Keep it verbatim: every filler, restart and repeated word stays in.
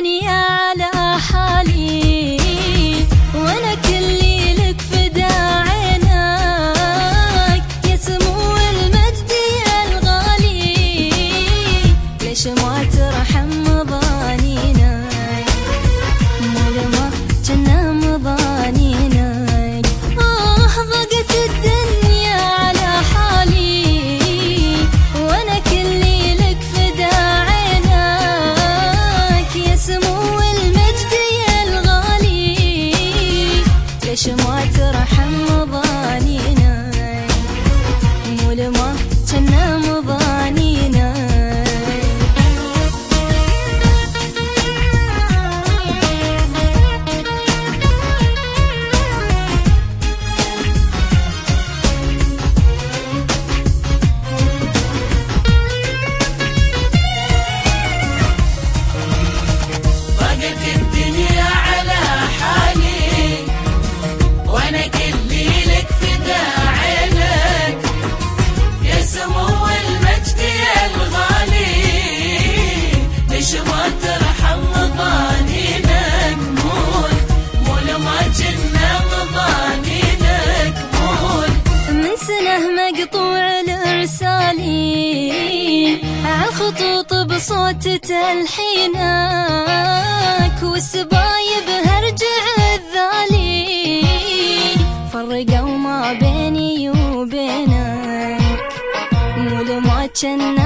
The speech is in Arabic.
الدنيا على حالي، وانا كلي لك فدا عينك يا سمو المجد يا الغالي. ليش ما ترحم مظانينا ولما جنا مظانينا؟ آه ضاقت الدنيا على حالي، وانا كلي لك فدا عينك يا سمو المجد يا الغالي. ليش ما ترحم مظانينا ولما جنا مظانينا؟ مقطوع الارسالين عالخطوط بصوت تلحينك، والسبايب هرجع الذالين فرقوا ما بيني وبينك، مو لما جنا